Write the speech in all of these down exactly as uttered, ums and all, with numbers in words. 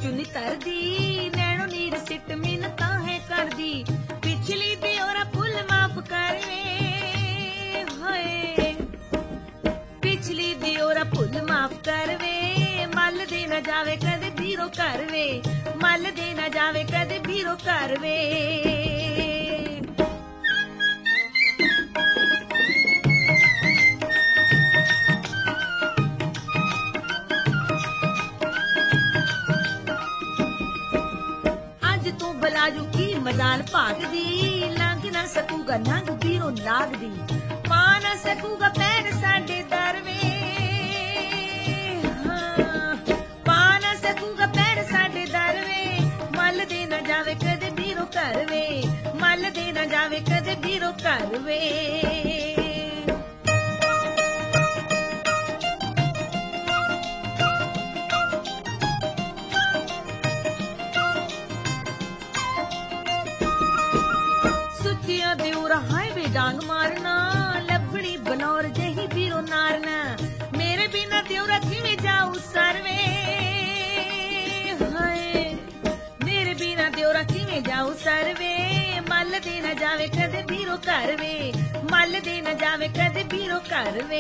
चुनी तरदी नैनो नीर सिट मिन्नतां है करदी पिछली दी ओरा भुल माफ करवे होए पिछली दी ओरा भुल माफ करवे मल दे ना जावे कदे भीरो करवे मल दे ना जावे कदे भीरो करवे बलाजू की मजाल भाग दी लंघ ना सकूगा नंग भीरो नाग दी पा ना सकूगा पैर साडे दरवे हाँ पा ना सकूगा पैर साडे दरवे मल दे ना जावे कदे भीरो करवे मल दे ना जावे कदे भीरो करवे डांग मारना लबड़ी बनौर जही भीरो नारना मेरे बिना त्योरा किवें जाऊं सरवे हाय मेरे बिना त्योरा किवें जाऊं सरवे मल दे ना जावे कदे भीरो करवे मल दे ना जावे कदे भीरो करवे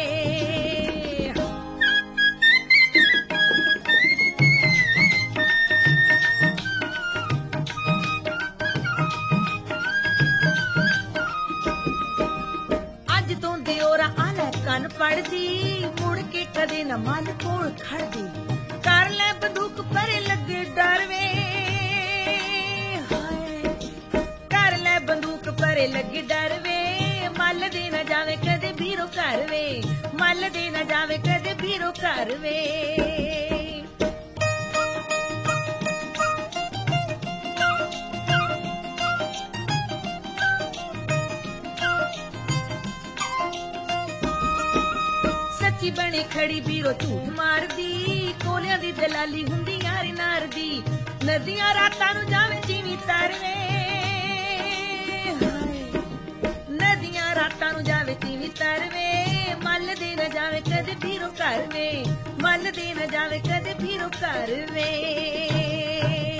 कन पड़दी मुड़ के कदे न मन कोल खड़दी कर ले बंदूक परे लगे डरवे हाय कर ले बंदूक परे लगे डरवे मल दे न जावे कदे भीरो करवे मल दे न जावे कदे भीरो करवे बनी खड़ी भीरो झूठ मारदी कोलियां दी दलाली हुंदी यारी नारदी नदियां रातां नू जावे जीवी तरवे नदियां रातां नू जावे जीवी तरवे मल दे ना जावे कदे भीरो करवे मल दे ना जावे कदे भीरो करवे